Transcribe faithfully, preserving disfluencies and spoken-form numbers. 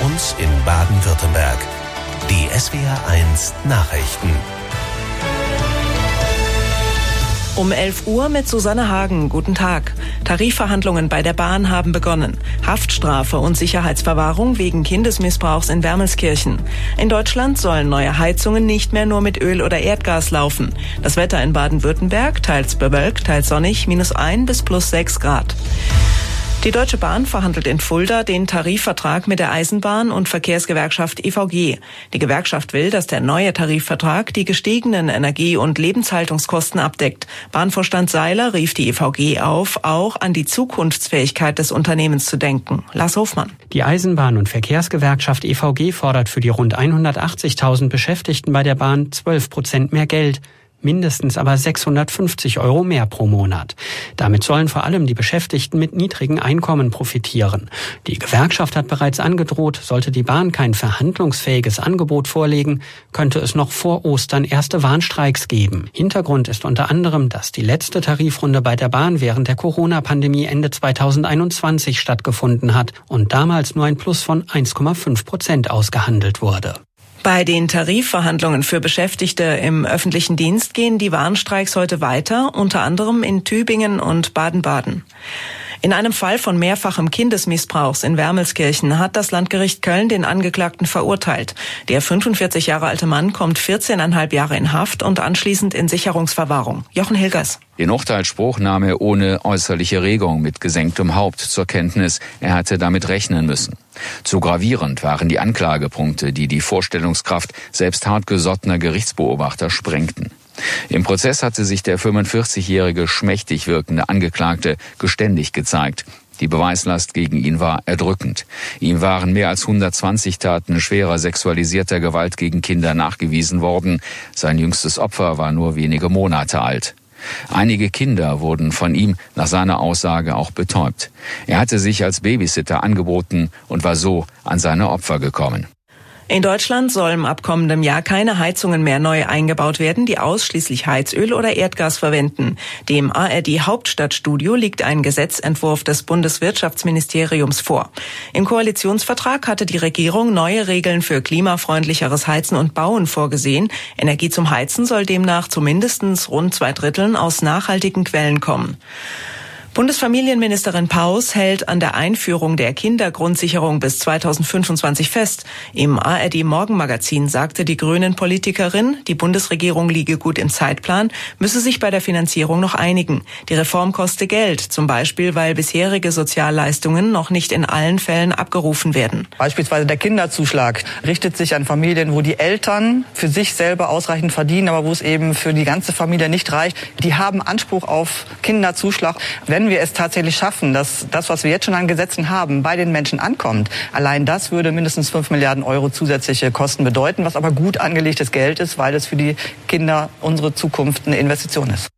uns in Baden-Württemberg. Die S W R eins Nachrichten. Um elf Uhr mit Susanne Hagen. Guten Tag. Tarifverhandlungen bei der Bahn haben begonnen. Haftstrafe und Sicherheitsverwahrung wegen Kindesmissbrauchs in Wermelskirchen. In Deutschland sollen neue Heizungen nicht mehr nur mit Öl oder Erdgas laufen. Das Wetter in Baden-Württemberg, teils bewölkt, teils sonnig, minus ein bis plus sechs Grad. Die Deutsche Bahn verhandelt in Fulda den Tarifvertrag mit der Eisenbahn- und Verkehrsgewerkschaft E V G. Die Gewerkschaft will, dass der neue Tarifvertrag die gestiegenen Energie- und Lebenshaltungskosten abdeckt. Bahnvorstand Seiler rief die E V G auf, auch an die Zukunftsfähigkeit des Unternehmens zu denken. Lars Hofmann. Die Eisenbahn- und Verkehrsgewerkschaft E V G fordert für die rund hundertachtzigtausend Beschäftigten bei der Bahn zwölf Prozent mehr Geld. Mindestens aber sechshundertfünfzig Euro mehr pro Monat. Damit sollen vor allem die Beschäftigten mit niedrigen Einkommen profitieren. Die Gewerkschaft hat bereits angedroht, sollte die Bahn kein verhandlungsfähiges Angebot vorlegen, könnte es noch vor Ostern erste Warnstreiks geben. Hintergrund ist unter anderem, dass die letzte Tarifrunde bei der Bahn während der Corona-Pandemie Ende zweitausendeinundzwanzig stattgefunden hat und damals nur ein Plus von eins Komma fünf Prozent ausgehandelt wurde. Bei den Tarifverhandlungen für Beschäftigte im öffentlichen Dienst gehen die Warnstreiks heute weiter, unter anderem in Tübingen und Baden-Baden. In einem Fall von mehrfachem Kindesmissbrauchs in Wermelskirchen hat das Landgericht Köln den Angeklagten verurteilt. Der fünfundvierzig Jahre alte Mann kommt vierzehneinhalb Jahre in Haft und anschließend in Sicherungsverwahrung. Jochen Hilgers. Den Urteilsspruch nahm er ohne äußerliche Regung mit gesenktem Haupt zur Kenntnis. Er hatte damit rechnen müssen. Zu gravierend waren die Anklagepunkte, die die Vorstellungskraft selbst hartgesottener Gerichtsbeobachter sprengten. Im Prozess hatte sich der fünfundvierzigjährige schmächtig wirkende Angeklagte geständig gezeigt. Die Beweislast gegen ihn war erdrückend. Ihm waren mehr als hundertzwanzig Taten schwerer sexualisierter Gewalt gegen Kinder nachgewiesen worden. Sein jüngstes Opfer war nur wenige Monate alt. Einige Kinder wurden von ihm nach seiner Aussage auch betäubt. Er hatte sich als Babysitter angeboten und war so an seine Opfer gekommen. In Deutschland sollen ab kommendem Jahr keine Heizungen mehr neu eingebaut werden, die ausschließlich Heizöl oder Erdgas verwenden. Dem A R D-Hauptstadtstudio liegt ein Gesetzentwurf des Bundeswirtschaftsministeriums vor. Im Koalitionsvertrag hatte die Regierung neue Regeln für klimafreundlicheres Heizen und Bauen vorgesehen. Energie zum Heizen soll demnach zu mindestens rund zwei Dritteln aus nachhaltigen Quellen kommen. Bundesfamilienministerin Paus hält an der Einführung der Kindergrundsicherung bis zweitausendfünfundzwanzig fest. Im A R D-Morgenmagazin sagte die Grünen-Politikerin, die Bundesregierung liege gut im Zeitplan, müsse sich bei der Finanzierung noch einigen. Die Reform koste Geld, zum Beispiel, weil bisherige Sozialleistungen noch nicht in allen Fällen abgerufen werden. Beispielsweise der Kinderzuschlag richtet sich an Familien, wo die Eltern für sich selber ausreichend verdienen, aber wo es eben für die ganze Familie nicht reicht. Die haben Anspruch auf Kinderzuschlag. Wenn Wenn wir es tatsächlich schaffen, dass das, was wir jetzt schon an Gesetzen haben, bei den Menschen ankommt, allein das würde mindestens fünf Milliarden Euro zusätzliche Kosten bedeuten, was aber gut angelegtes Geld ist, weil es für die Kinder unsere Zukunft eine Investition ist.